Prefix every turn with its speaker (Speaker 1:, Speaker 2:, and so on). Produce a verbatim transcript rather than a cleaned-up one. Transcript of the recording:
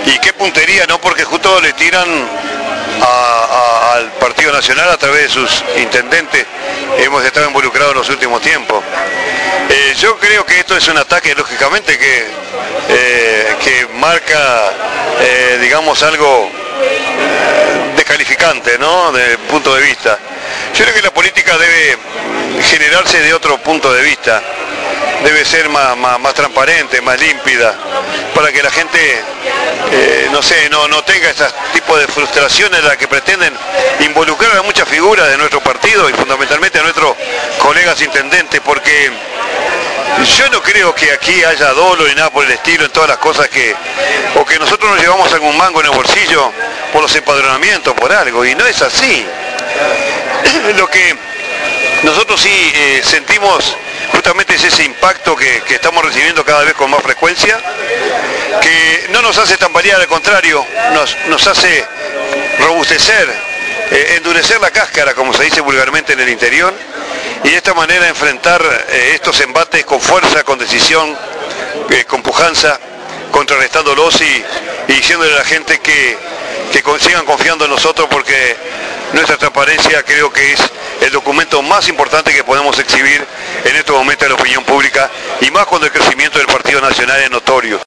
Speaker 1: Y qué puntería, ¿no? Porque justo le tiran a, a, al Partido Nacional a través de sus intendentes. Hemos estado involucrados en los últimos tiempos. Eh, yo creo que esto es un ataque, lógicamente, que, eh, que marca, eh, digamos, algo descalificante, ¿no? Desde el punto de vista. Yo creo que la política debe generarse de otro punto de vista. Debe ser más, más, más transparente, más límpida, para que la gente, eh, no sé, no, no tenga este tipo de frustraciones en las que pretenden involucrar a muchas figuras de nuestro partido y fundamentalmente a nuestros colegas intendentes, porque yo no creo que aquí haya dolo ni nada por el estilo en todas las cosas que, o que nosotros nos llevamos algún mango en el bolsillo por los empadronamientos, por algo, y no es así. Lo que nosotros sí eh, sentimos justamente es ese impacto que, que estamos recibiendo cada vez con más frecuencia, que no nos hace tambalear, al contrario, nos, nos hace robustecer, eh, endurecer la cáscara, como se dice vulgarmente en el interior, y de esta manera enfrentar eh, estos embates con fuerza, con decisión, eh, con pujanza, contrarrestándolos y, y diciéndole a la gente que, que sigan confiando en nosotros, porque nuestra transparencia creo que es el documento más importante que podemos exhibir en estos momentos a la opinión pública, y más cuando el crecimiento del Partido Nacional es notorio.